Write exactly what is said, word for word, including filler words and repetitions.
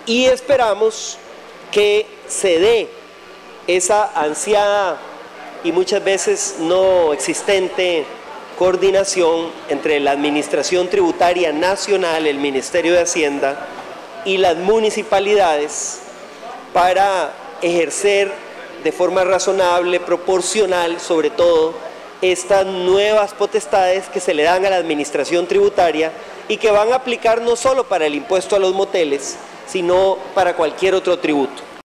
y esperamos que se dé esa ansiada y muchas veces no existente coordinación entre la Administración Tributaria Nacional, el Ministerio de Hacienda y las municipalidades para ejercer de forma razonable, proporcional, sobre todo, estas nuevas potestades que se le dan a la Administración Tributaria y que van a aplicar no solo para el impuesto a los moteles, sino para cualquier otro tributo.